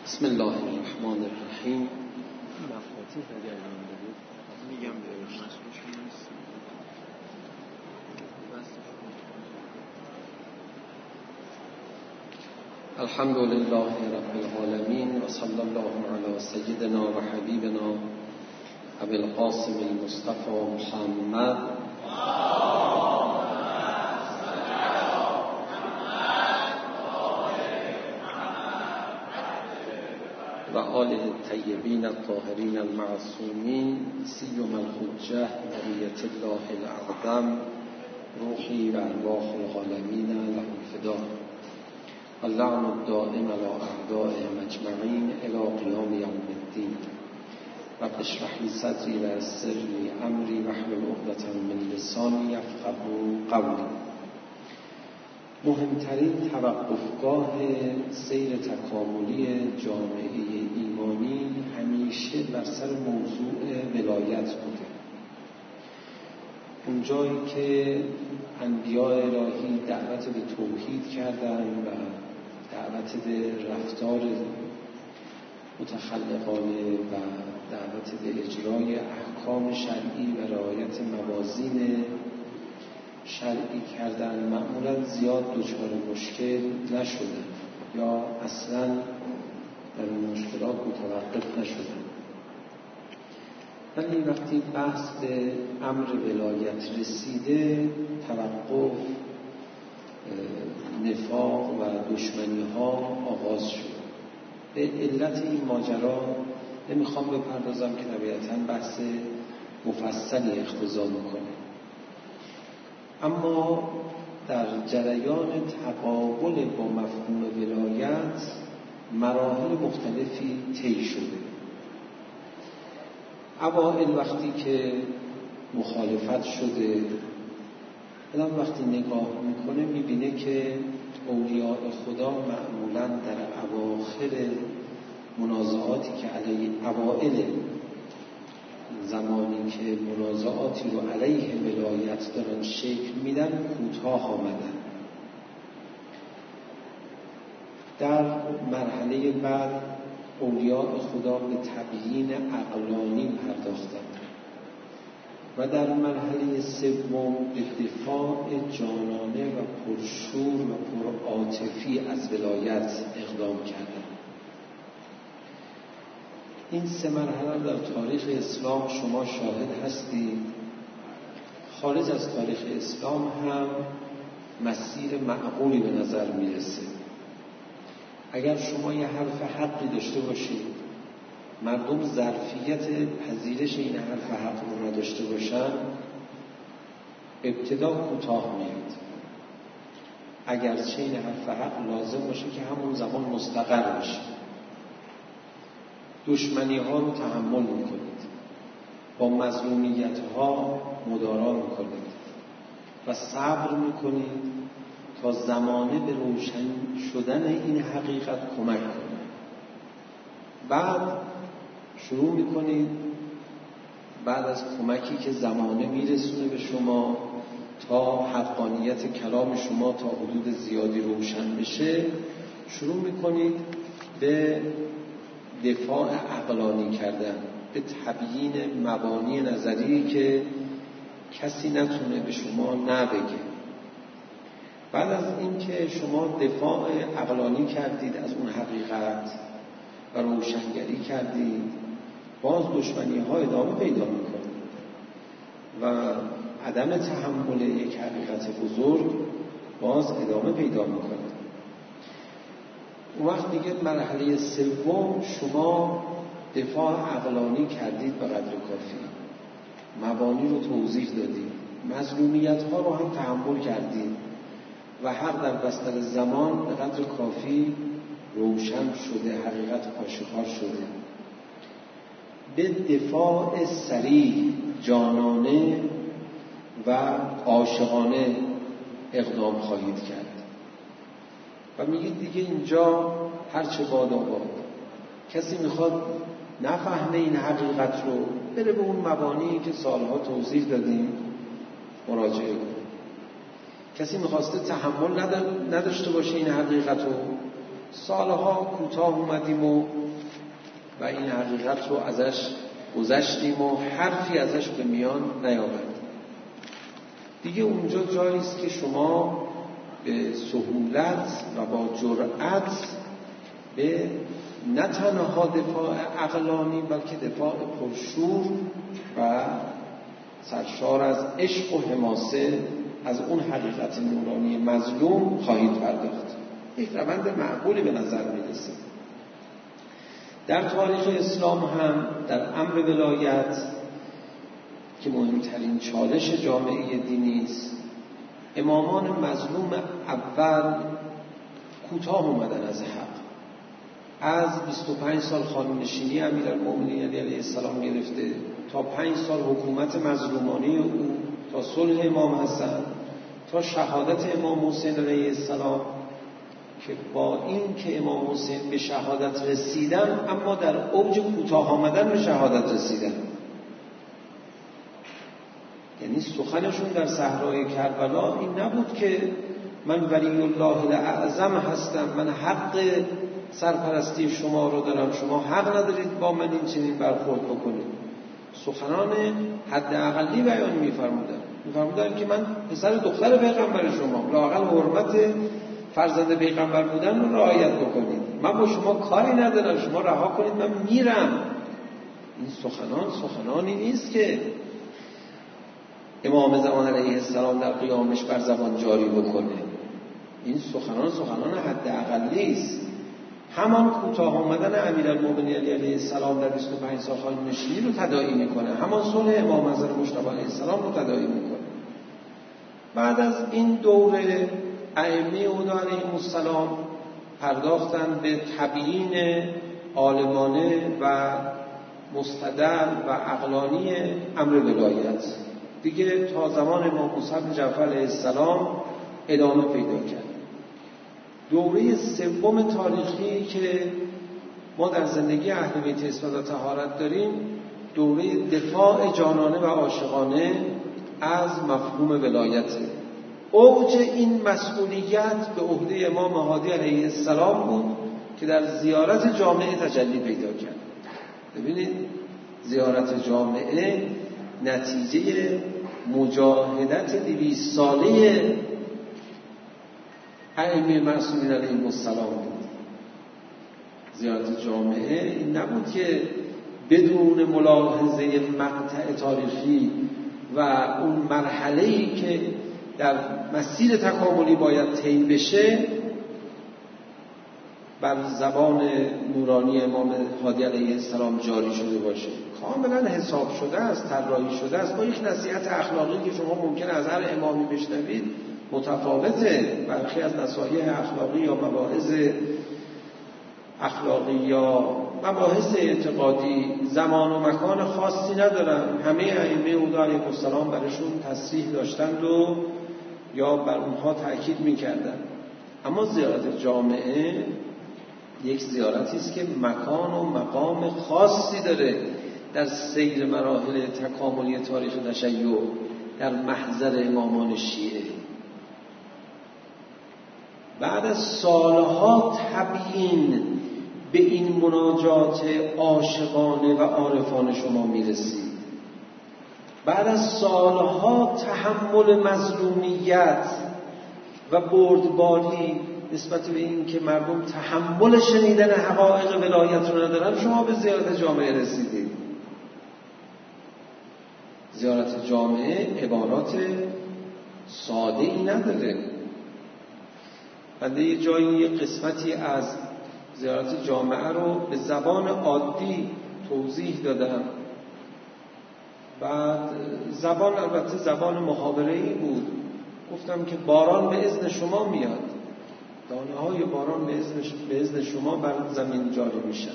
بسم الله الرحمن الرحیم. الحمد لله رب العالمین و صلی الله علی سیدنا و حبیبنا ابی القاسم المصطفى محمد و آله الطیبین الطاهرین المعصومین سیما الحجة بقیة الله الاعظم روحی و ارواح العالمین له الفدا اللعن الدائم علی اعدائهم اجمعین الی قیام یوم الدین. رب اشرح لی صدری و یسر لی امری واحلل عقدة من لسانی یفقهوا قولی. مهمترین توقفگاه سیر تکاملی جامعه ایمانی همیشه بر سر موضوع ولایت بوده. اونجایی که انبیاء الهی دعوت به توحید کردند و دعوت به رفتار متخلقانه و دعوت به اجرای احکام شرعی و رعایت موازین شرعی کردن، معمولا زیاد دچار مشکل نشدن یا اصلا در این مشکلات متوقف نشدن. ولی وقتی بحث به امر ولایت رسیده، توقف، نفاق و دشمنی ها آغاز شد. به علت این ماجرا نمیخوام بپردازم که طبیعتاً بحث مفصلی اقتضا میکنه، اما در جریان تقابل با مفهوم ولایت مراحل مختلفی طی شده. اوائل وقتی که مخالفت شده، آدم وقتی نگاه میکنه میبینه که اولیاء خدا معمولاً در اواخر منازعاتی که علیه اوائل زمانی که منازعاتی رو علیه ولایت دارن شکل میدن کوتاه آمدن. در مرحله بعد اولیاء خدا به تبیین عقلانی پرداختن و در مرحله سوم به دفاع جانانه و پرشور و پرعاطفی از ولایت اقدام کردن. این سه مرحله در تاریخ اسلام شما شاهد هستید. خارج از تاریخ اسلام هم مسیر معقولی به نظر میرسه. اگر شما یه حرف حقی داشته باشید، مردم ظرفیت پذیرش این حرف حق رو نداشته باشن، ابتدا کوتاه میاد. اگرچه این حرف حق لازم باشه که همون زمان مستقر بشه. دشمنی ها رو تحمل میکنید، با مظلومیت ها مدارا میکنید و صبر میکنید تا زمانه به روشن شدن این حقیقت کمک کنه. بعد شروع میکنید بعد از کمکی که زمانه میرسونه به شما تا حقانیت کلام شما تا حدود زیادی روشن بشه، شروع میکنید به دفاع عقلانی کردن، به تبیین مبانی نظری که کسی نتونه به شما نبگه. بعد از این که شما دفاع عقلانی کردید از اون حقیقت و روشنگری کردید، باز دشمنی ها ادامه پیدا میکنه و عدم تحمل یک حقیقت بزرگ باز ادامه پیدا میکنه. اون وقت دیگه مرحله سوم شما دفاع عقلانی کردید به قدر کافی، مبانی رو توضیح دادید، مظلومیت ها رو هم تحمل کردید و حق در بستر زمان به قدر کافی روشن شده، حقیقت آشکار شده. به دفاع صریح، جانانه و عاشقانه اقدام خواهید کرد و میگید دیگه اینجا هرچه باد آباد. کسی میخواد نفهمه این حقیقت رو، بره به اون مبانی که سالها توضیح دادیم مراجعه کنه. کسی میخواسته تحمل نداشته باشه این حقیقت رو، سالها کوتاه اومدیم و این حقیقت رو ازش گذشتیم و حرفی ازش به میان نیاوردیم. دیگه اونجا جایی است که شما به سهولت و با جرأت به نه تنها دفاع عقلانی بلکه دفاع پرشور و سرشار از عشق و حماسه از اون حقیقت نورانی مظلوم خواهید پرداخت. یک روند معقولی به نظر میرسه. در تاریخ اسلام هم در امر ولایت که مهمترین چالش جامعه دینی است، امامان مظلوم اول کوتاه اومدن از حق. از 25 سال خانه‌نشینی امیرالمؤمنین علیه السلام گرفته تا 5 سال حکومت مظلومانه او، تا صلح امام حسن، تا شهادت امام حسین علیه السلام، که با این که امام حسین به شهادت رسیدن اما در اوج کوتاه آمدن به شهادت رسیدن. یعنی سخنشون در صحرای کربلا این نبود که من ولی الله الاعظم هستم، من حق سرپرستی شما رو دارم، شما حق ندارید با من این چنین برخورد بکنید. سخنان حداقلی بیان می‌فرمودن که من پسر دختر پیغمبر شما، لااقل حرمت فرزند پیغمبر بودن رو رعایت بکنید، من با شما کاری ندارم، شما رها کنید من میرم. این سخنانی نیست که امام زمان علیه السلام در قیامش بر زبان جاری بکنه. این سخنان حداقلی است. همان کوتاه آمدن امیرالمؤمنین علیه السلام در 25 سال خانه‌نشینی رو تداعی میکنه، همان صلح امام حضرت مجتبی علیه السلام رو تداعی میکنه. بعد از این دوره ائمه اودا علیهم السلام پرداختن به تبیین عالمانه و مستدل و عقلانی امر ولایت. دیگه تا زمان امام موسی بن جعفر علیه السلام ادامه پیدا کرد. دوره سوم تاریخی که ما در زندگی اهل بیت عصمت و طهارت داریم، دوره دفاع جانانه و عاشقانه از مفهوم ولایته. اوج این مسئولیت به عهده امام هادی علیه السلام بود که در زیارت جامعه تجلی پیدا کرد. ببینید زیارت جامعه نتیجه مجاهدت 200 ساله ائمه معصومین علیهم السلام بود. زیارت جامعه این نبود که بدون ملاحظه مقطع تاریخی و اون مرحله‌ای که در مسیر تکاملی باید طی بشه بر زبان نورانی امام هادی علیه السلام جاری شده باشه. کاملا حساب شده است، طراحی شده است، با یک نصیحت اخلاقی که شما ممکنه از هر امامی بشنوید متفاوته. برخی از نصایح اخلاقی یا مباحث اخلاقی یا مباحث اعتقادی زمان و مکان خاصی ندارن. همه ائمه اودا علیهم السلام برشون تصریح داشتند و یا بر اونها تأکید میکردن. اما زیارت جامعه یک زیارتی است که مکان و مقام خاصی داره در سیر مراحل تکاملی تاریخ تشیع در محضر امامان شیعه. بعد از سالها تبیین به این مناجات عاشقانه و عارفانه شما میرسید. بعد از سالها تحمل مظلومیت و بردباری نسبت به این که مردم تحمل شنیدن حقایق ولایت رو ندارن، شما به زیارت جامعه رسیدید. زیارت جامعه عبارات ساده ای نداره. بنده یه جایی یه قسمتی از زیارت جامعه رو به زبان عادی توضیح دادم. بعد زبان البته زبان محاوره‌ای بود. گفتم که باران به اذن شما میاد، دانه‌های باران به اذن شما بر زمین جاری میشن.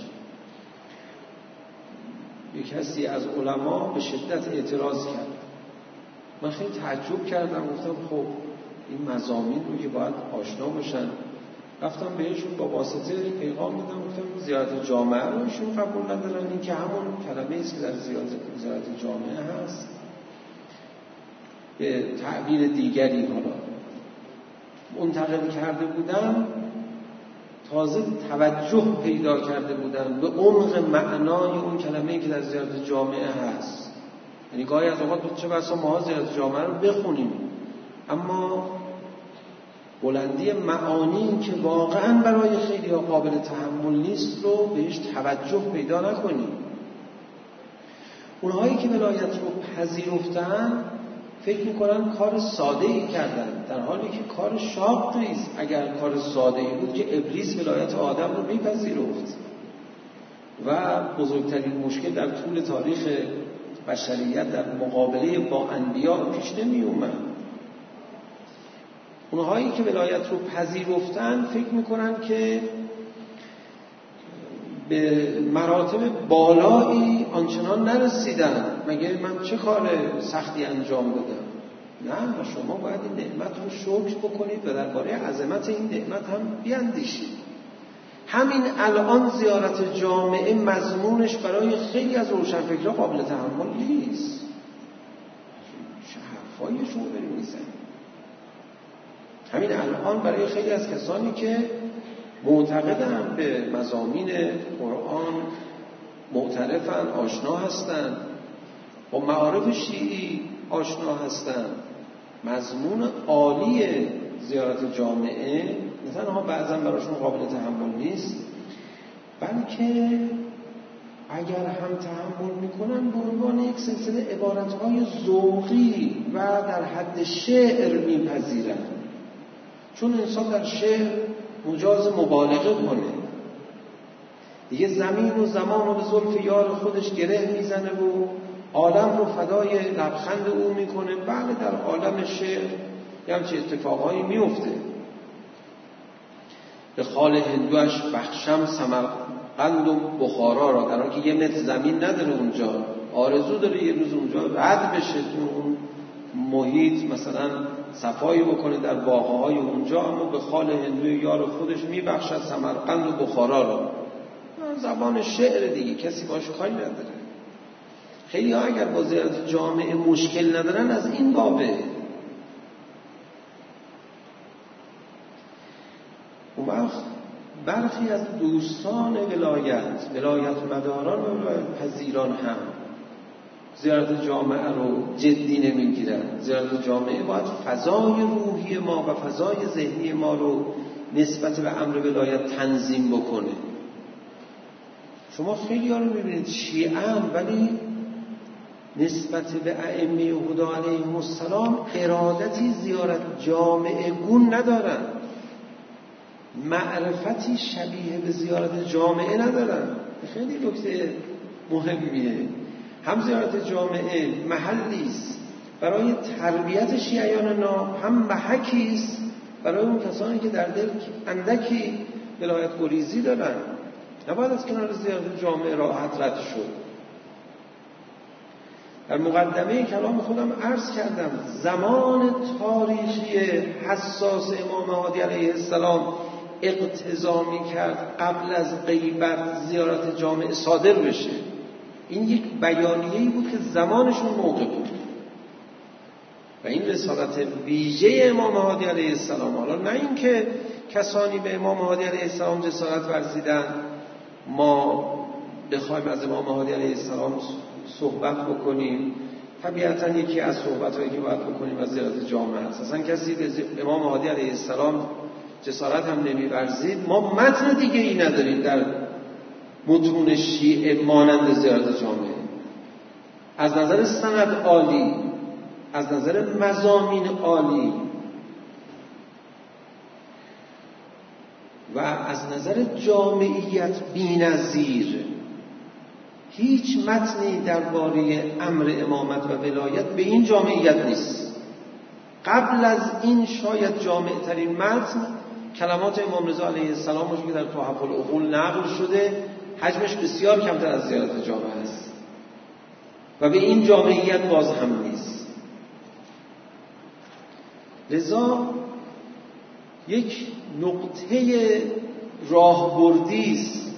یک کسی از علما به شدت اعتراض کرد. من خیلی تعجب کردم، گفتم خب این مضامین رو که باید آشنا باشن. رفتم بهشون با واسطه پیغام دادم، گفتم زیارت جامعه رو ایشون قبول ندارن، این که همون کلمه‌ای است که در زیارت جامعه هست به تعبیر دیگری حالا منتقل کرده بودم تازه توجه پیدا کرده بودن به عمق معنای اون کلمه‌ای که در زیارت جامعه هست. یعنی گاهی از اوقات چه بسا ما زیارت جامعه رو بخونیم اما بلندی معانی که واقعا برای خیلی قابل تحمل نیست رو بهش توجه پیدا نکنیم. اونهایی که ولایت رو پذیرفتن فکر میکنن کار ساده ای کردن، در حالی که کار شاقی است. اگر کار ساده ای بود که ابلیس ولایت آدم رو میپذیرفت و بزرگترین مشکل در طول تاریخ بشریت در مقابله با انبیا پیش نمی اومد. اونهایی که ولایت رو پذیرفتن فکر میکنن که به مراتب بالایی آنچنان نرسیدن، مگه من چه کار سختی انجام دادم؟ نه، شما باید این نعمت رو شکر بکنید و درباره عظمت این نعمت هم بیاندیشید. همین الان زیارت جامعه مضمونش برای خیلی از روشنفکرها قابل تحمل نیست. چه حرفایی شما بریم میزنید؟ همین الان برای خیلی از کسانی که معتقدن به مضامین قرآن معترفن، آشنا هستن، با معارف شیعی آشنا هستن، مضمون عالی زیارت جامعه نه تنها بعضا براشون قابل تحمل نیست، بلکه اگر هم تحمل میکنن به عنوان یک سلسله عبارتهای ذوقی و در حد شعر میپذیرن. چون انسان در شعر مجاز مبالغه کنه دیگه، زمین و زمان رو به زلف یار خودش گره میزنه و عالم رو فدای لبخند او میکنه. بله، در عالم شعر یه همچه اتفاقهایی میفته. به خال هندوش بخشم سمرقند و بخارا را، در حالی که یه متر زمین نداره اونجا، آرزو داره یه روز اونجا رد بشه تو اون محیط، مثلا صفایی بکنه در باغه‌های اونجا، اما به خال هندوی یار خودش میبخشد سمرقند و بخارا را. زبان شعر دیگه، کسی باش کاری نداره. خیلی ها اگر با زیارت جامعه مشکل ندارن از این بابه. اون وقت برخی از دوستان ولایت مداران و ولایت پذیران هم زیارت جامعه رو جدی نمیگیرن. زیارت جامعه باید فضای روحی ما و فضای ذهنی ما رو نسبت به امر ولایت تنظیم بکنه. شما خیلی ها رو میبینید شیعه‌اند ولی نسبت به ائمه هدی علیهم السلام ارادتی زیارت جامعه گون ندارن، معرفتی شبیه به زیارت جامعه ندارن. خیلی نکته مهمیه. هم زیارت جامعه محلی است برای تربیت شیعیان ناب، هم محکی است برای اون کسانی که در دل اندکی ولایت گریزی دارن. نباید از کنار زیارت جامعه راحت رد شد. در مقدمه کلام خودم عرض کردم زمان تاریخی حساس امام هادی علیه السلام اقتضا می‌کرد قبل از غیبت زیارت جامعه صادر بشه. این یک بیانیه‌ای بود که زمانشون موقع بود و این رسالت ویژه امام هادی علیه السلام. حالا نه این که کسانی به امام هادی علیه السلام جسارت ورزیدن ما بخوایم از امام هادی علیه السلام صحبت بکنیم. طبیعتاً یکی از صحبت‌هایی که باید بکنیم از زیارت جامعه است. اصلا کسی به امام هادی علیه السلام جسارت هم نمی‌ورزید. ما متن دیگه ای نداریم در متون شیعه مانند زیارت جامعه. از نظر سند عالی، از نظر مضامین عالی و از نظر جامعیت بی‌نظیر. هیچ متنی درباره امر امامت و ولایت به این جامعیت نیست. قبل از این شاید جامع ترین متن کلمات امام رضا علیه السلام باشه که در تحف العقول نقل شده، حجمش بسیار کمتر از زیارت جامعه است و به این جامعیت باز هم نیست. لذا یک نقطه راهبردی است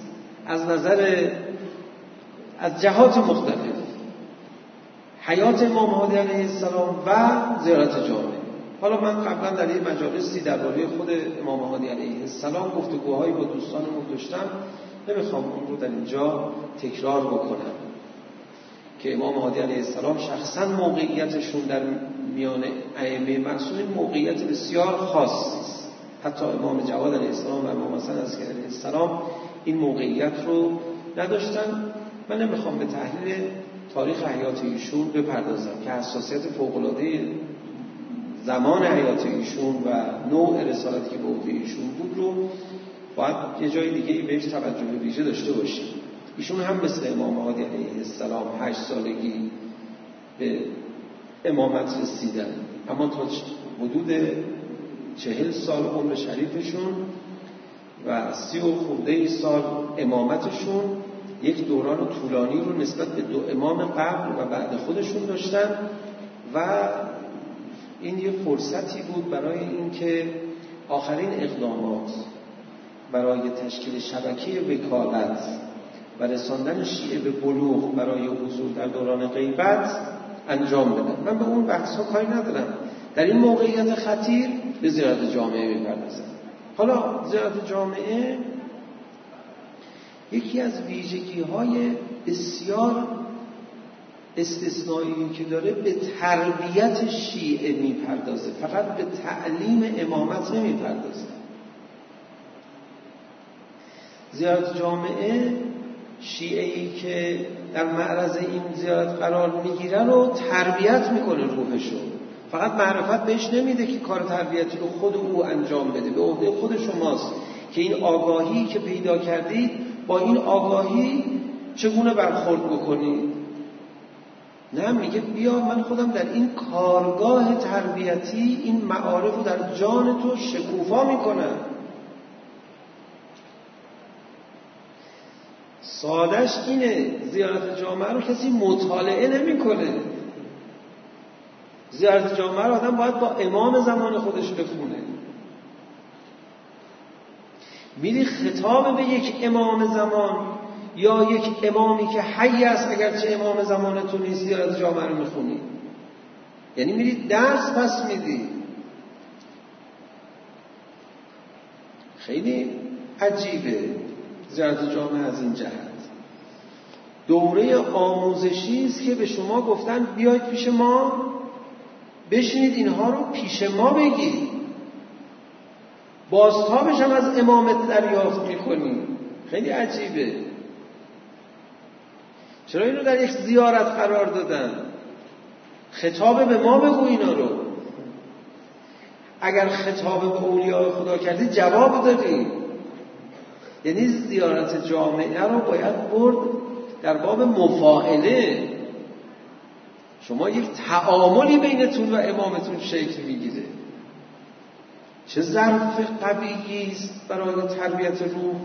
از جهات مختلف حیات امام هادی علیه السلام و زیارت جامعه. حالا من قبلا در این مجالسی درباره خود امام هادی علیه السلام گفتگوهایی با دوستانمون داشتم، نمیخوام اون رو در اینجا تکرار بکنم که امام هادی علیه السلام شخصا موقعیتشون در میان ائمه معصومین موقعیت بسیار خاصی است. حتی امام جواد علیه السلام و امام حسن عسکری علیه السلام این موقعیت رو نداشتن. من نمیخوام به تحلیل تاریخ حیات ایشون بپردازم که حساسیت فوق‌العاده زمان حیات ایشون و نوع رسالتی که به عهده ایشون بود رو باید یه جای دیگه بهش توجه ویژه داشته باشیم. ایشون هم مثل امام هادی علیه السلام 8 سالگی به امامت رسیدن، اما تا حدود 40 سال عمر شریفشون و 30 و خورده سال امامتشون یک دوران طولانی رو نسبت به 2 امام قبل و بعد خودشون داشتن و این یه فرصتی بود برای اینکه آخرین اقدامات برای تشکیل شبکه وکالت و رساندن شیعه به بلوغ برای حضور در دوران غیبت انجام بدن. من به اون بحث ها کاری ندارم. در این موقعیت خطیر به زیارت جامعه میپردازم. حالا زیارت جامعه یکی از ویژگی‌های بسیار استثنایی که داره به تربیت شیعه میپردازه، فقط به تعلیم امامت نمیپردازه. زیارت جامعه شیعه‌ای که در معرض این زیارت قرار میگیره رو تربیت میکنه روحشو، فقط معرفت بهش نمیده که کار تربیتی رو خود او انجام بده، به عهده خود شماست که این آگاهی که پیدا کردید با این آگاهی چگونه برخورد بکنید. نه، میگه بیا من خودم در این کارگاه تربیتی این معارف رو در جان تو شکوفا میکنم. سادش اینه، زیارت جامعه رو کسی مطالعه نمیکنه. زیارت جامعه رو آدم باید با امام زمان خودش بخونه. میری خطاب به یک امام زمان یا یک امامی که حی است اگرچه امام زمان تو نیست، زیارت جامعه رو میخونی، یعنی میری درس پس میدی. خیلی عجیبه زیارت جامعه از این جهت. دوره آموزشی است که به شما گفتن بیاید پیش ما بشینید اینها رو پیش ما بگید، بازتابش هم از امامت دریافت میکنید. خیلی عجیبه. چرا اینو در یک زیارت قرار دادن؟ خطاب به ما بگو اینا رو. اگر خطاب به اولیاء خدا کردی جواب دادی. یعنی زیارت جامعه رو باید برد در باب مفاعله. شما یک تعاملی بینتون و امامتون شکل میگیره. چه ظرف قویی است برای تربیت روح.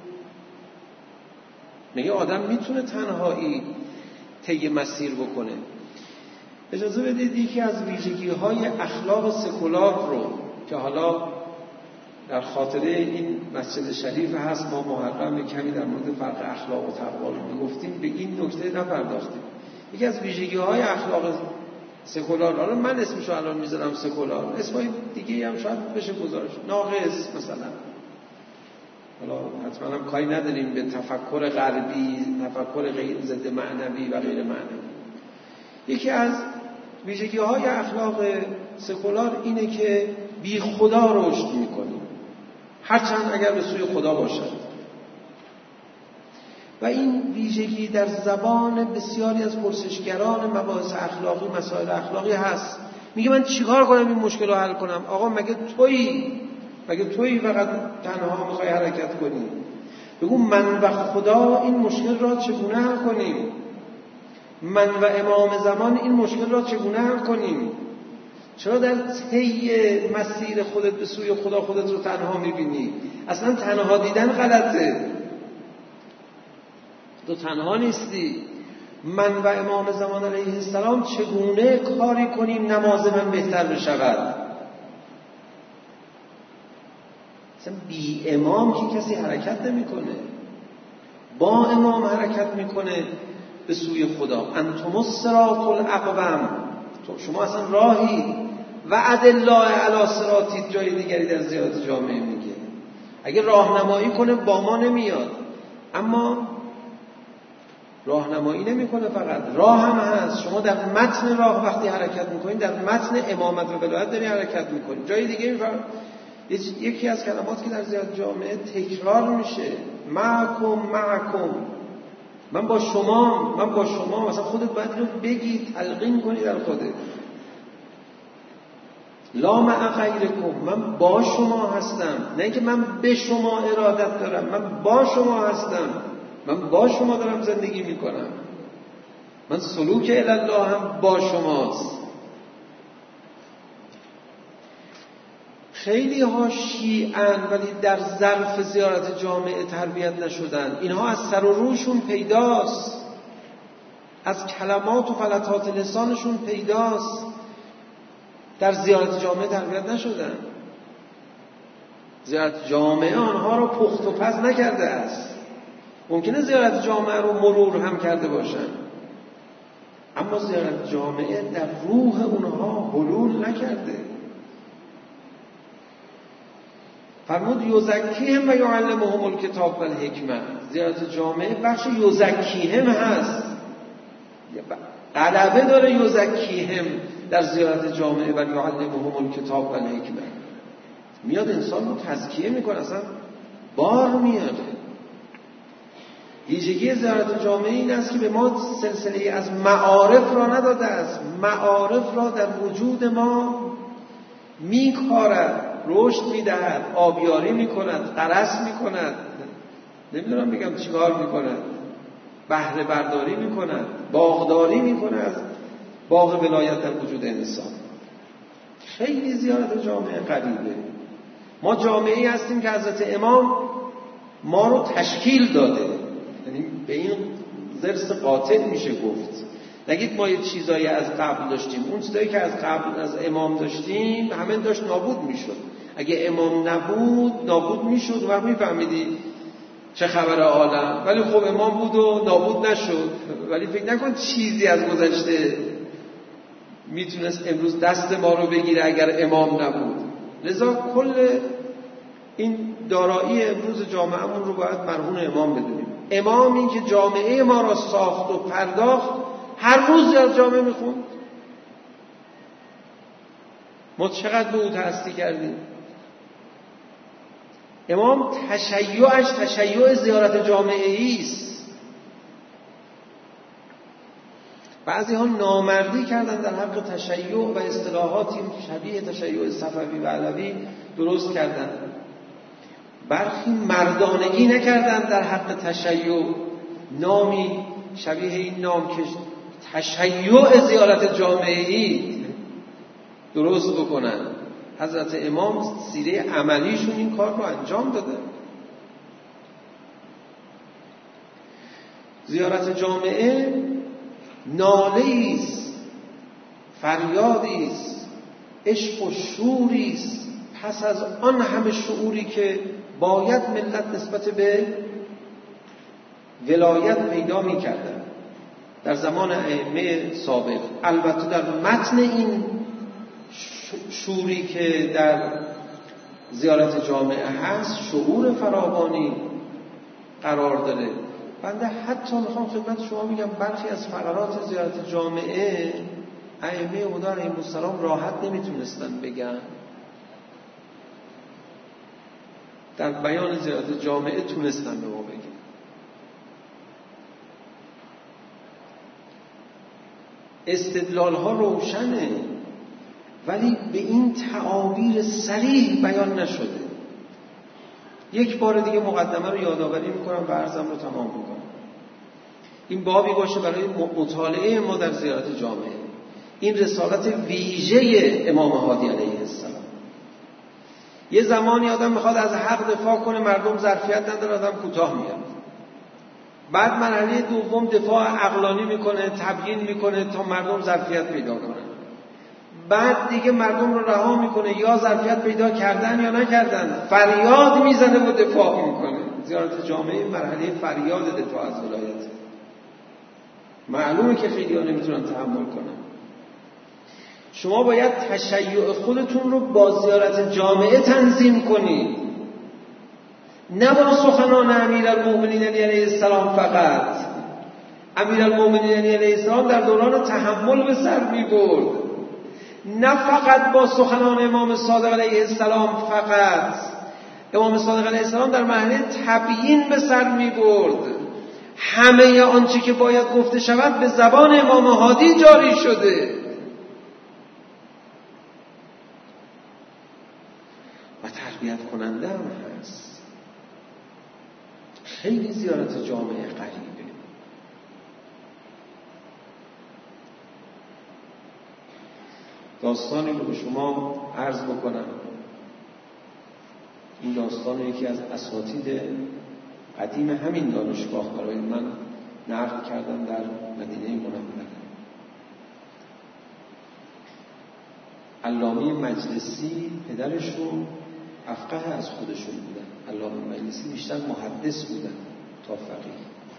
میگه آدم میتونه تنهایی طی مسیر بکنه. اجازه بدید یکی از ویژگی‌های اخلاق سکولار رو که حالا در خاطره این مسجد شریف هست، ما محرم کمی در مورد فرق اخلاق و تقوا رو میگفتیم، به این نکته نپرداختیم. یکی از ویژگی‌های اخلاق سکولار، حالا من اسمشو الان میذارم سکولار، اسمای دیگه هم شاید بشه گذاشت، ناقص مثلا، حالا حتما هم کاری نداریم به تفکر غربی، تفکر غیر ضد معنوی و غیر معنوی. یکی از ویژگی‌های اخلاق سکولار اینه که بی خدا رشد میکنیم، هرچند اگر به سوی خدا باشد. و این ویژگی در زبان بسیاری از پرسشگران مباحث اخلاقی، مسائل اخلاقی هست. میگه من چیکار کنم این مشکل رو حل کنم؟ آقا مگه تویی فقط تنها میخوای حرکت کنی؟ بگو من و خدا این مشکل را چگونه حل کنیم؟ من و امام زمان این مشکل را چگونه حل کنیم؟ چرا در طی مسیر خودت به سوی خدا خودت رو تنها میبینی؟ اصلا تنها دیدن غلطه. تو تنها نیستی. من و امام زمان علیه السلام چگونه کاری کنیم نماز من بهتر بشود؟ مثلا بی امام که کسی حرکت نمیکنه، با امام حرکت میکنه به سوی خدا. انتم الصراط الاقوم، شما اصلا راهی وعد الله علی صراطی جای دیگری در زیارت جامعه میگه. اگه راهنمایی کنه با ما نمیاد، اما راهنمایی نمیکنه، فقط راه هم هست. شما در متن راه وقتی حرکت میکنید، در متن امامت و ولایت داری حرکت میکنید. جای دیگه یکی از کلمات که در زیارت جامعه تکرار میشه، معکم، من با شما. مثلا خودت باید رو بگی، تلقین کنی در خودت. لا مع غیرکم، من با شما هستم، نه اینکه من به شما ارادت دارم، من با شما هستم، من با شما دارم زندگی میکنم، من سلوک الی الله هم با شماست. خیلی ها شیعن ولی در ظرف زیارت جامعه تربیت نشدن. اینها از سر و روشون پیداست، از کلمات و فلتات لسانشون پیداست، در زیارت جامعه تربیت نشدن. زیارت جامعه آنها رو پخت و پز نکرده است. ممکنه زیارت جامعه رو مرور هم کرده باشن، اما زیارت جامعه در روح اونها حلول نکرده. فرمود یزکیهم و یعلمهم الکتاب و الحکمه. زیارت جامعه بخش یزکیهم هست، غلبه داره یزکیهم در زیارت جامعه و یعلمهم الکتاب و الحکمه. میاد انسان رو تزکیه میکنه، اصلا بار میاره. ویژگی زیارت جامعه این است که به ما سلسله از معارف را نداده است. معارف را در وجود ما میکارد، رشد میدهد، آبیاری میکند، غرس میکند، نمیدونم بگم چیکار میکند، بهره برداری میکند، باغداری میکند، باغ ولایت در وجود انسان. خیلی زیارت جامعه غریبه. ما جامعه‌ای هستیم که حضرت امام ما رو تشکیل داده، یعنی به این ضرس قاطع میشه گفت. نگید ما یه چیزایی از قبل داشتیم، اون چیزایی که از قبل از امام داشتیم همه داشت نابود میشد. اگه امام نبود نابود میشد و میفهمیدی چه خبر عالم. ولی خب امام بود و نابود نشد. ولی فکر نکن چیزی از گذشته میتونست امروز دست ما رو بگیره اگر امام نبود. لذا کل این دارایی امروز جامعهمون رو باید مرهون امام بدونیم. امامی که جامعه ما را ساخت و پرداخت هر روز در جامعه میخوند. ما چقدر به او تأثیر کردیم. امام تشیعش تشیع زیارت جامعه‌ای است. بعضی ها نامردی کردن در حق تشیع و اصطلاحاتی شبیه تشیع صفوی و علوی درست کردن. برخی مردانگی نکردن در حق تشیع، نامی شبیه این نام که تشیع زیارت جامعه‌ای درست بکنن. حضرت امام سیره عملیشون این کار رو انجام داده. زیارت جامعه ناله‌ای است، فریادی است، عشق و شوری است، پس از آن همه شعوری که باید ملت نسبت به ولایت پیدا می‌کردند در زمان ائمه سابق. البته در متن این شعوری که در زیارت جامعه هست شعور فراوانی قرار داره. بنده حتی میخوام خدمت شما میگم برخی از فقرات زیارت جامعه ائمه خدا علیهم السلام راحت نمیتونستن بگن. در بیان زیارت جامعه تونستن به ما بگن. استدلال ها روشنه ولی به این تعابیر صریح بیان نشده. یک بار دیگه مقدمه رو یادآوری میکنم و عرضم رو تمام میکنم. این بابی باشه برای مطالعه ما در زیارت جامعه. این رسالت ویژه امام هادی علیه السلام. یه زمانی آدم میخواد از حق دفاع کنه، مردم ظرفیت نداره، آدم کوتاه میاد. بعد مرحله دوم دفاع عقلانی میکنه، تبیین میکنه تا مردم ظرفیت پیدا کنن. بعد دیگه مردم رو رها میکنه، یا ظرفیت پیدا کردن یا نکردن، فریاد میزنه و دفاع میکنه. زیارت جامعه مرحله فریاد دفاع از ولایت. معلومه که خیلی ها نمیتونن تحمل کنن. شما باید تشیع خودتون رو با زیارت جامعه تنظیم کنید، نه با سخنان امیرالمؤمنین علیه السلام فقط. امیرالمؤمنین علیه السلام در دوران تحمل به سر می‌برد، نه فقط با سخنان امام صادق علیه السلام فقط. امام صادق علیه السلام در مرحله تبیین به سر می‌برد. همه آنچه که باید گفته شود به زبان امام هادی جاری شده و تربیت کننده هم هست. خیلی زیارت جامعه غریبه. داستانی رو به شما عرض بکنم. این داستان یکی از اساتید قدیم همین دانشگاه برای من نقل کردم در مدینه منوره. علامه مجلسی پدرشون افقه از خودشون بودن. علامه مجلسی بیشتر محدث بودن تا فقیه.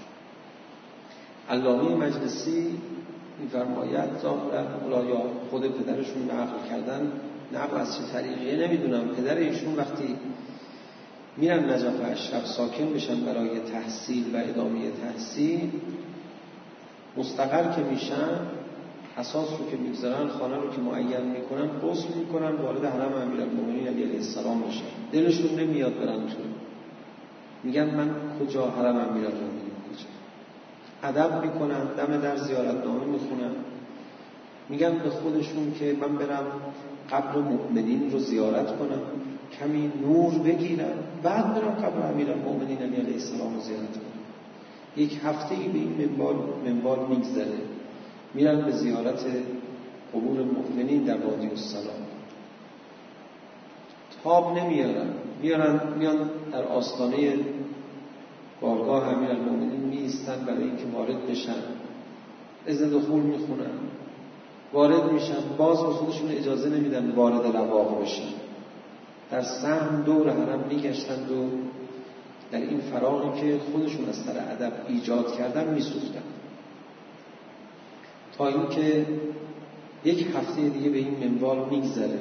علامه مجلسی می‌فرماید ظاهراً یا خود پدرشون نقل کردن، نقل از چه طریقیه نمیدونم، پدر ایشون وقتی میرن نجف اشرف ساکن بشن برای تحصیل و ادامه تحصیل، مستقر که میشن، اساس رو که میگذارن، خانه رو که معین میکنن، غسل میکنن، وارد حرم امیرالمؤمنین علیه السلام بشن. دلشون نمیاد برن تو، میگن من کجا، حرم امیرالمؤمنین کجا. ادب میکنن، دم در زیارتنامه میخونن، میگن به خودشون که من برم قبر مؤمنین رو زیارت کنم، کمی نور بگیرم، بعد برم قبر امیرالمؤمنین علیه السلام رو زیارت کنم. یک هفته‌ای به این منوال میگذره، میرن به زیارت قبور مؤمنین در وادی السلام. تاب نمیارن، میان در آستانه بارگاه امیرالمؤمنین میایستن برای اینکه وارد بشن، اذن دخول میخونن، وارد میشن، باز به خودشون اجازه نمیدن وارد رواق بشن. در سهم دور حرم میگشتند و در این فراغی که خودشون از سر ادب ایجاد کردن میسوختن، تا اینکه یک هفته دیگه به این منوال میگذره.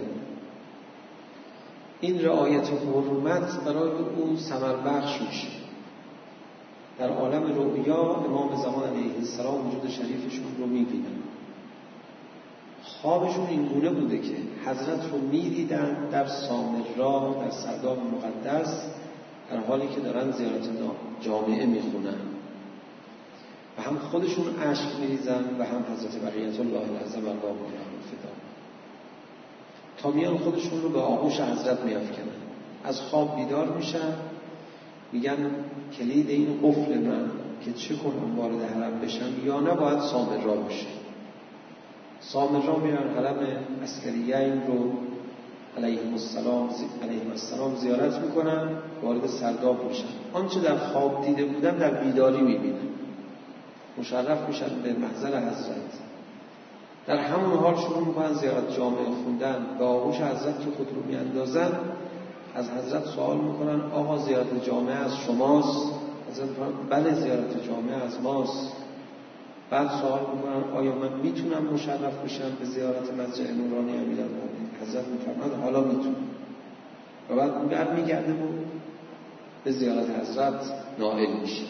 این رعایت حرمت برای او ثمر بخش میشه. در عالم رؤیا امام زمان علیه السلام وجود شریفشون رو میبینن. خوابشون این گونه بوده که حضرت رو میدیدن در سامرا، در سرداب مقدس، در حالی که دارن زیارت جامعه میخونن و هم خودشون اشک میریزن و هم حضرت بقیت الله العظم الله عنه فدا، تا میان خودشون رو به آغوش حضرت میافکنن. از خواب بیدار میشن، میگن کلید این قفل من که چه کنم وارد حرم بشم یا نباید سامرا بشه. سامرا میرن حرم عسکریین رو علیه السلام زیارت میکنن، وارد سرداب میشن. آنچه در خواب دیده بودن در بیداری میبینن، مشرف میشن به محضر حضرت. در همون حال شروع میکنن زیارت جامعه خوندن. به آغوش حضرت که خود رو میاندازن، از حضرت سوال میکنن آقا زیارت جامعه از شماست؟ حضرت میگن بله زیارت جامعه از ماست. بعد سوال میکنن آیا من میتونم مشرف بشم به زیارت مسجد نورانی امیرالمؤمنین؟ حضرت میفرماید حالا میتونم. و بعد برمیگرده و به زیارت حضرت نائل میشه.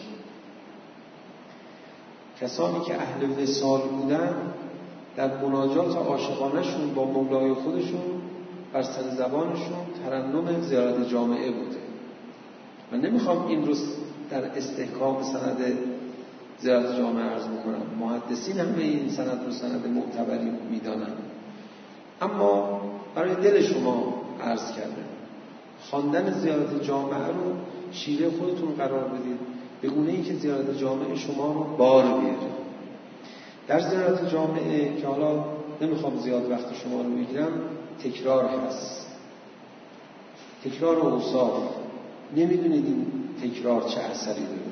کسانی که اهل وصال بودن در مناجات عاشقانه‌شون با مولای خودشون بر سر زبانشون ترنم زیارت جامعه بوده. من نمیخوام این رو در استحکام سند زیارت جامعه عرض میکنم، محدثین هم به این سند رو سند معتبری میدانن، اما برای دل شما عرض کردم خواندن زیارت جامعه رو شیوه خودتون قرار بدید، به گونه‌ای که زیارت جامعه شما رو بار بیاره. در زیارت جامعه که حالا نمیخوام زیاد وقت شما رو بگیرم، تکرار هست، تکرار و اوصاف. نمیدونید این تکرار چه اثری داره.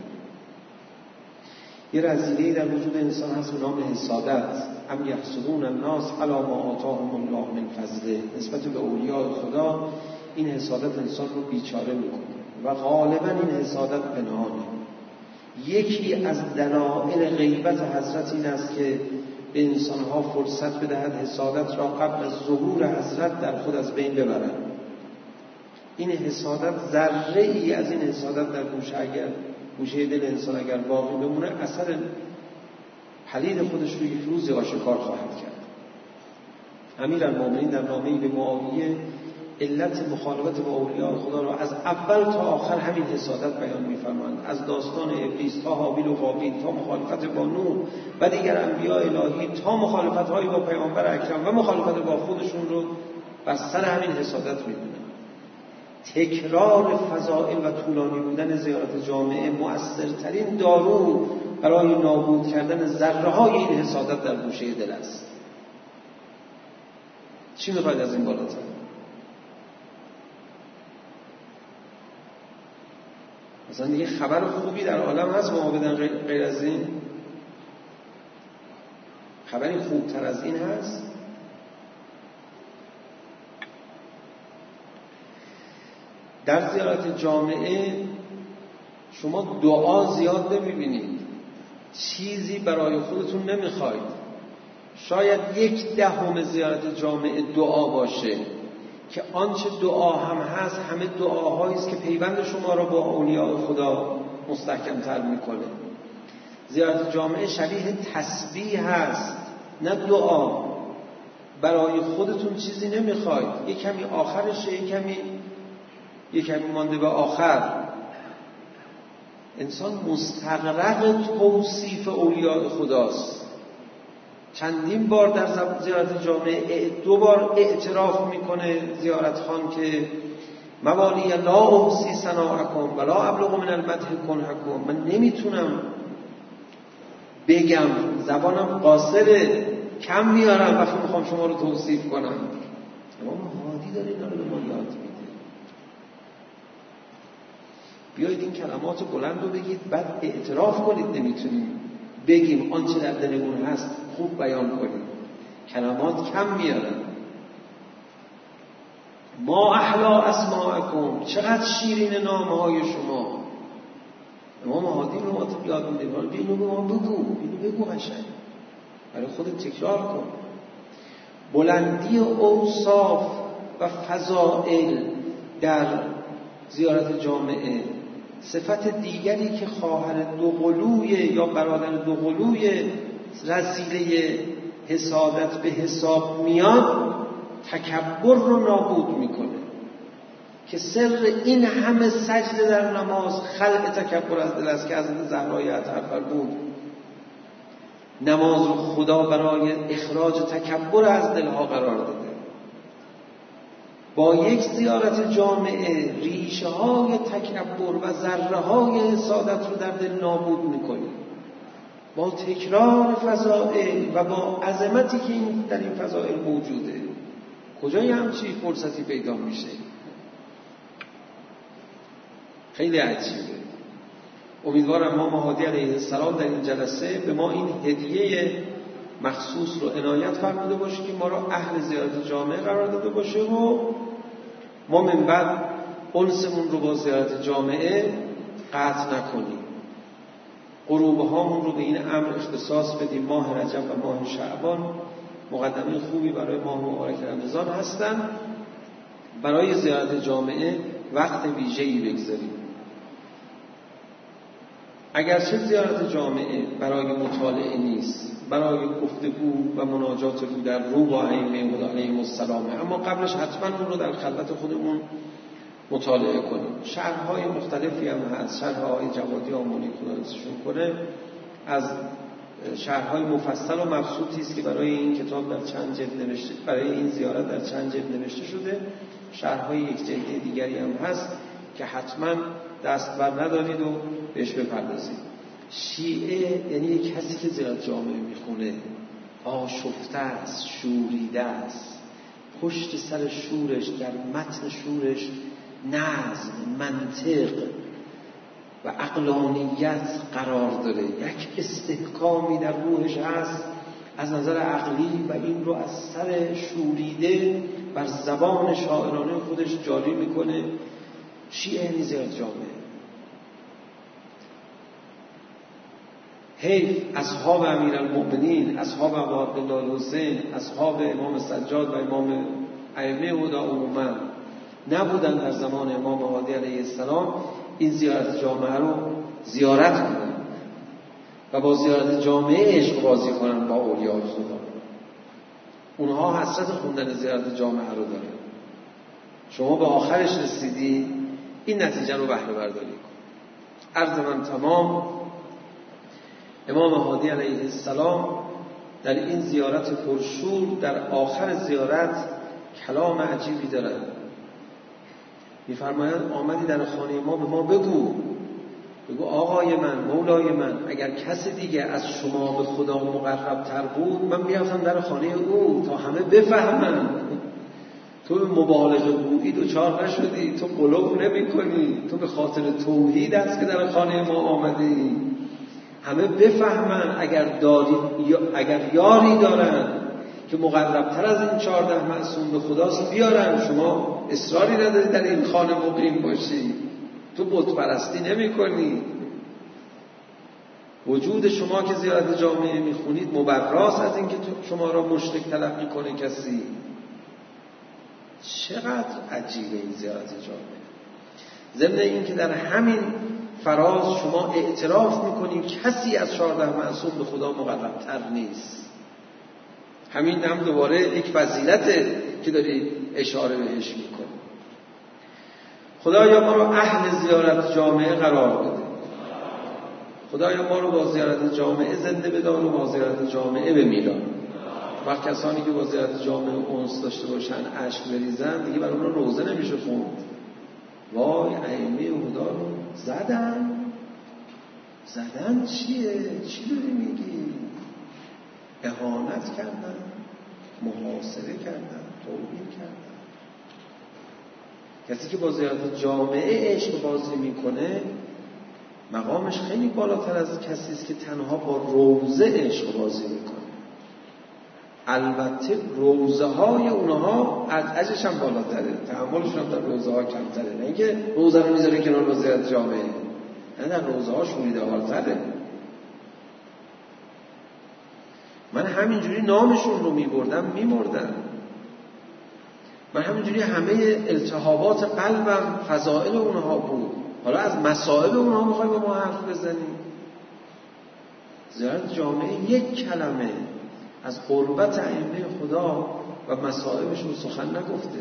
یه رذیله‌ای در وجود انسان هست به نام حسادت. ام یحسدون الناس علی ما آتاهم الله من فضله. نسبت به اولیاء خدا این حسادت انسان رو بیچاره میکنه و غالبا این حسادت پنهانه. یکی از دلایل غیبت حضرت این است که به انسانها فرصت بدهد حسادت را قبل از ظهور حضرت در خود از بین ببرند. این حسادت ذره ای از این حسادت در گوشه دل انسان اگر باقی بمونه، اثر پلید خودش رو یک روزی آشکار خواهد کرد. امیرالمومنین در نامه‌ای به معاویه علت مخالفت با اولیاء خدا را از اول تا آخر همین حسادت بیان می‌فرمایند، از داستان ابلیس تا هابیل و قابیل، تا مخالفت با نوح و دیگر انبیاء الهی، تا مخالفت‌های با پیامبر اکرم و مخالفت با خودشون رو بر سر همین حسادت می‌دونن. تکرار فضائل و طولانی بودن زیارت جامعه مؤثرترین دارو برای نابود کردن ذره‌های این حسادت در گوشه دل است. چی می‌خواید از این بالاتر؟ مثلا دیگه خبر خوبی در عالم هست ما بدن غیر از این؟ خبری خوبتر از این هست؟ در زیارت جامعه شما دعا زیاد نمیبینید، چیزی برای خودتون نمیخواید. شاید 1/10 زیارت جامعه دعا باشه که آنچه دعا هم هست همه دعاهایی است که پیوند شما را با اولیاء خدا مستحکم‌تر میکنه. زیارت جامعه شبیه تسبیح هست، نه دعا. برای خودتون چیزی نمیخواید، یک کمی آخرشه، یک کمی مانده به آخر. انسان مستغرق توصیف اولیاء خداست. چندین بار در زیارت جامعه 2 بار اعتراف میکنه زیارت خان که موالی لا احصی ثناءکم ولا ابلغ من المدح کنحکم. من نمیتونم بگم، زبانم قاصره، کم میارم وقتی میخوام شما رو توصیف کنم. امام هادی داره اینا رو به ما یاد میده. بیایید این کلمات بلند رو بگید، بعد اعتراف کنید نمیتونیم بگیم آنچه در دلمون هست خوب بیان کنیم. کلمات کم میارن. ما احلا اسماءکم، چقدر شیرین نامهای شما. امام هادی رو ما تو یاد میده، اینو به ما بگو قشنگ، برای خودت تکرار کن. بلندی اوصاف و فضائل در زیارت جامعه صفت دیگری که خواهر دوقلوی یا برادر دوقلوی رسیله حسادت به حساب میاد، تکبر رو نابود میکنه که سر این همه سجده در نماز خلع تکبر از دل است که حضرت زهرای اطهر بود نماز رو خدا برای اخراج تکبر از دلها قرار داده. با یک زیارت جامعه ریشه های تکبر و ذره های حسادت رو در دل نابود میکنیم. با تکرار فضائل و با عظمتی که در این فضائل موجوده، کجای همچی فرصتی پیدا میشه؟ خیلی عجیبه. امیدوارم امام هادی علیه السلام در این جلسه به ما این هدیه مخصوص رو عنایت فرموده باشه که ما را اهل زیارت جامعه قرار داده باشه و ما من بعد انسمون رو با زیارت جامعه قطع نکنیم. غروبهامون رو به این امر اختصاص بدیم. ماه رجب و ماه شعبان مقدمه خوبی برای ماه مبارک رمضان هستن. برای زیارت جامعه وقت ویژه‌ای بگذاریم. اگرچه زیارت جامعه برای مطالعه نیست، برای گفتگو و مناجات رو در رو با ائمه خدا علیهم السلام، اما قبلش حتما اون رو در خلوت خودمون مطالعه کنیم. شرح‌های مختلفی هم هست. شرح‌های جوادی آمونی خدا رزقشون کنه از شرح‌های مفصل و مبسوطی است که برای این کتاب در چند جلد نوشته، برای این زیارت در چند جلد نوشته شده. شرح‌های یک جلدی دیگری هم هست که حتما دست بر ندارید و بهش بپردازید. شیعه یعنی کسی که زیارت جامعه میخونه آشفته است، شوریده است. پشت سر شورش، در متن شورش نظم، منطق و عقلانیت قرار داره. یک استحکامی در روحش هست از نظر عقلی و این رو از سر شوریده بر زبان شاعرانه خودش جاری میکنه. شیعه یعنی زیارت جامعه. حیف اصحاب امیرالمؤمنین، اصحاب ابوعبدالله الحسین، اصحاب امام سجاد و امام ائمه هدی عموما نبودن در زمان امام هادی علیه السلام این زیارت جامعه رو زیارت کنن و با زیارت جامعه عشق بازی کنن با اولیاء خدا. اونها حسرت خوندن زیارت جامعه رو دارن. شما به آخرش رسیدی، این نتیجه رو بهره برداری کن. عرض من تمام. امام هادی علیه السلام در این زیارت پرشور در آخر زیارت کلام عجیبی دارد. می‌فرمایند آمدی در خانه ما، به ما بگو آقای من، مولای من، اگر کسی دیگه از شما به خدا مقرب تر بود من بیافتم در خانه او تا همه بفهمن. تو به مبالغه گویی دوچار نشدی، تو قلوب نمی کنی، تو به خاطر توحید است که در خانه ما آمدی. همه بفهمن اگر یاری دارن که مقربتر از این 14 معصوم به خداست بیارن. شما اصراری نداری در این خانه مقیم باشی، تو بت پرستی نمی کنی. وجود شما که زیارت جامعه میخونید مبراست از اینکه شما را مشرک تلقی کنه کسی. چقدر عجیبه این زیارت جامعه. ضمن این که در همین فراز شما اعتراف میکنید کسی از 14 معصوم به خدا مقربتر نیست. همین هم دوباره یک فضیلته که داری اشاره بهش میکنی. خدایا ما رو اهل زیارت جامعه قرار بده. خدایا ما رو با زیارت جامعه زنده بدار و با زیارت جامعه بمیران. وقت کسانی که با زیارت جامعه انس داشته باشن اشک بریزن دیگه برای اونها روزه نمیشه خوند. وای ائمه هدی رو زدن چیه؟ چی داری میگی؟ اهانت کردن، محاصره کردن، توهین کردن. کسی که با زیارت جامعه عشق بازی میکنه مقامش خیلی بالاتر از کسی است که تنها با روزه عشق بازی میکنه. البته روزه های اونها از اجرش هم بالاتره، تحملشون هم در روزه ها کمتره. نه اینکه روزه رو میذاره کنار با زیارت جامعه، نه، در روزه ها شوریده حالتره. من همینجوری نامشون رو میمردم. من همینجوری همه التهابات قلبم فضائل اونها بود. حالا از مصائب اونها میخوای با ما حرف بزنیم؟ زیارت جامعه یک کلمه از قربت ائمه خدا و مصائبشون سخن نگفته.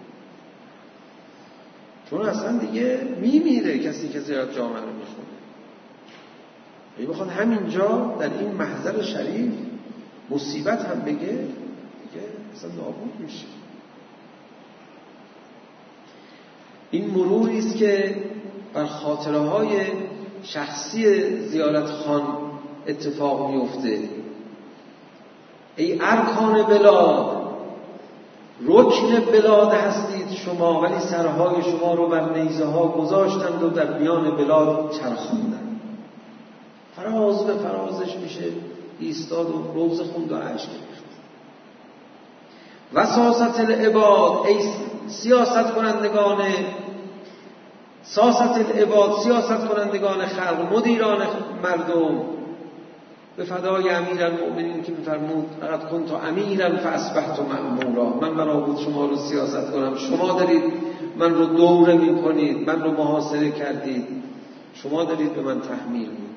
چون اصلا دیگه میمیره کسی که زیارت جامعه رو میخونه. اگه بخواد همینجا در این محضر شریف مصیبت هم بگه دیگه اصلا نابود میشه. این مروری است که بر خاطره های شخصی زیارت خان اتفاق میفته. ای ارکان بلاد، رکن بلاد هستید شما، ولی سرهای شما رو بر نیزه ها گذاشتند و در میان بلاد چرخاندند. فراز به فرازش میشه ایستاد و روزه خوند و اشک ریخت. وساست العباد، ای سیاست کنندگان خلق، مدیران مردم، به فدای امیرالمؤمنین که می‌فرمود لقد کنت امیرا فاصبحت مأمورا. من بنا بود شما رو سیاست کنم، شما دارید من رو دوره می‌کنید، من رو محاصره کردید، شما دارید به من تحمیل می‌کنید.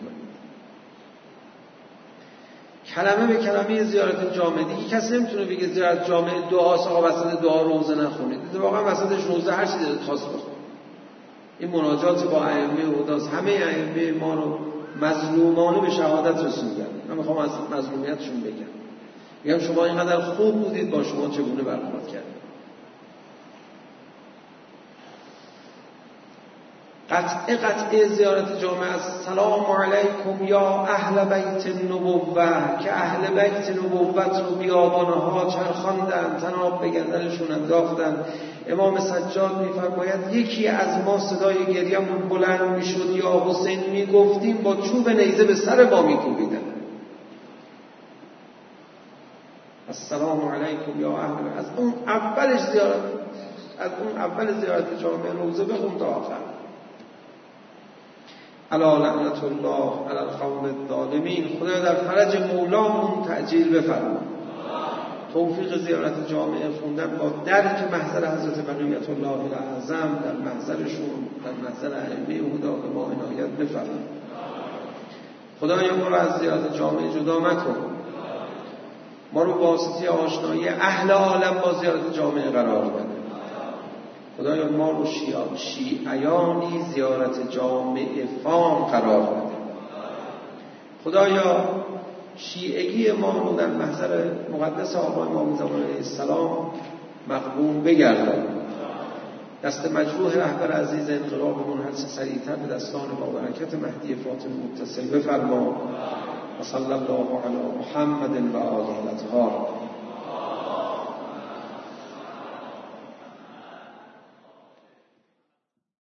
کلمه به کلمه زیارت جامعه. دیگه کسی نمیتونه بگه زیارت جامعه دعاست، آقا وسط دعا روزه نخونید. واقعا وسطش روزه هر چیزی دلت خواست بخون. این مناجات با ائمه هدی، همه ائمه ما رو مظلومانه به شهادت رسوندن. من میخوام از مظلومیتشون میگم شما اینقدر خوب بودید، با شما چگونه برخورد کردید. قطع زیارت جامعه از سلام علیکم یا اهل بیت النبوه، که اهل بیت نبوت رو بیابانها چرخاندن، تناب به گردنشون انداختن. امام سجاد میفرماید یکی از ما صدای گریه‌مون بلند میشد یا حسین میگفتیم با چوب نیزه به سر ما میکوبیدن. السلام علیکم یا اهل. از اون اول زیارت جامعه روزه بخون تا آخر. الا لعنت الله علی القوم الظالمین. خدایا در فرج مولامون تعجیل بفرما. توفیق زیارت جامعه خوندن با درک محضر حضرت بقیت الله الاعظم در محضرشون، در محضر ائمه هدا به ما عنایت بفرما. خدایا ما رو از زیارت جامعه جدا مکن، ما رو واسطه آشنایی اهل عالم با زیارت جامعه قرار بده. خدایا ما رو شیعیانی زیارت جامعه فام قرار بده. خدایا شیعگی ما رو در محضر مقدس آقا امام زمان علیه السلام مقبول بگردان. دست مجروح رهبر عزیز انقلابمون هر چه سریعتر به دستان با برکت مهدی فاطمی متصل بفرما. و صلی الله علی محمد و آله الاطهار.